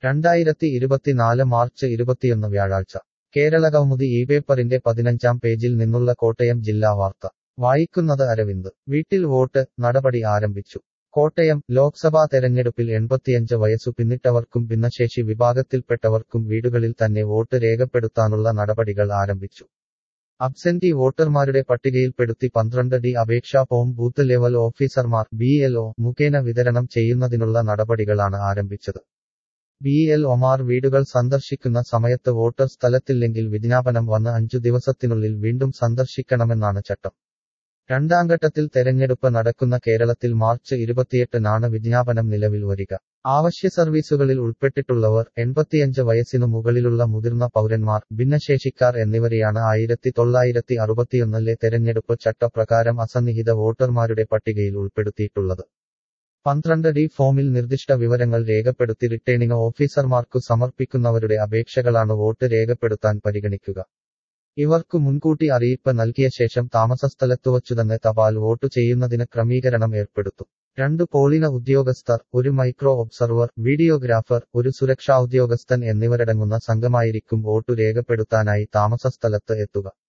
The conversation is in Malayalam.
2024 മാർച്ച് 21 വ്യാഴാഴ്ച കേരളകൗമുദി ഇപേപ്പറിന്റെ 15-ാം പേജിൽ നിന്നുള്ള കോട്ടയം ജില്ലാ വാർത്ത വായിക്കുന്നത് അരവിന്ദ്. വീട്ടിൽ വോട്ട് നടപടി ആരംഭിച്ചു. കോട്ടയം ലോക്സഭാ തെരഞ്ഞെടുപ്പിൽ 85 വയസ്സു പിന്നിട്ടവർക്കും ഭിന്നശേഷി വിഭാഗത്തിൽപ്പെട്ടവർക്കും വീടുകളിൽ തന്നെ വോട്ട് രേഖപ്പെടുത്താനുള്ള നടപടികൾ ആരംഭിച്ചു. അബ്സെന്റി വോട്ടർമാരുടെ പട്ടികയിൽപ്പെടുത്തി 12D അപേക്ഷാ ഫോം ബൂത്ത് ലെവൽ ഓഫീസർമാർ BLO മുഖേന വിതരണം ചെയ്യുന്നതിനുള്ള നടപടികളാണ് ആരംഭിച്ചത്. BLOമാർ വീടുകൾ സന്ദർശിക്കുന്ന സമയത്ത് വോട്ടർ സ്ഥലത്തില്ലെങ്കിൽ വിജ്ഞാപനം വന്ന് 5 ദിവസത്തിനുള്ളിൽ വീണ്ടും സന്ദർശിക്കണമെന്നാണ് ചട്ടം. രണ്ടാംഘട്ടത്തിൽ തെരഞ്ഞെടുപ്പ് നടക്കുന്ന കേരളത്തിൽ മാർച്ച് 28-നാണ് വിജ്ഞാപനം നിലവിൽ വരിക. ആവശ്യ സർവീസുകളിൽ ഉൾപ്പെട്ടിട്ടുള്ളവർ, 85 വയസ്സിനു മുകളിലുള്ള മുതിർന്ന പൗരന്മാർ, ഭിന്നശേഷിക്കാർ എന്നിവരെയാണ് 1961-ലെ തെരഞ്ഞെടുപ്പ് ചട്ടപ്രകാരം അസന്നിഹിത വോട്ടർമാരുടെ പട്ടികയിൽ ഉൾപ്പെടുത്തിയിട്ടുള്ളത്. 12D ഫോമിൽ നിർദ്ദിഷ്ട വിവരങ്ങൾ രേഖപ്പെടുത്തി റിട്ടേണിംഗ് ഓഫീസർമാർക്കു സമർപ്പിക്കുന്നവരുടെ അപേക്ഷകളാണ് വോട്ട് രേഖപ്പെടുത്താൻ പരിഗണിക്കുക. ഇവർക്കു മുൻകൂട്ടി അറിയിപ്പ് നൽകിയ ശേഷം താമസസ്ഥലത്തുവച്ചുതന്നെ തപാൽ വോട്ടു ചെയ്യുന്നതിന് ക്രമീകരണം ഏർപ്പെടുത്തും. 2 പോളിംഗ് ഉദ്യോഗസ്ഥർ, 1 മൈക്രോ ഒബ്സർവർ, വീഡിയോഗ്രാഫർ, 1 സുരക്ഷാ ഉദ്യോഗസ്ഥൻ എന്നിവരടങ്ങുന്ന സംഘമായിരിക്കും വോട്ടു രേഖപ്പെടുത്താനായി താമസസ്ഥലത്ത് എത്തുക.